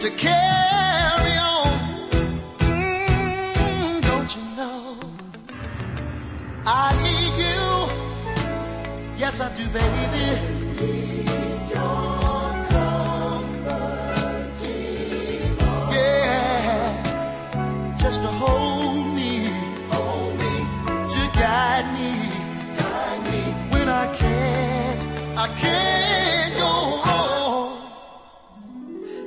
to carry on. Don't you know I need you? Yes, I do, baby. Need your comforting arms. Yeah, just to hold me, to guide me when I can't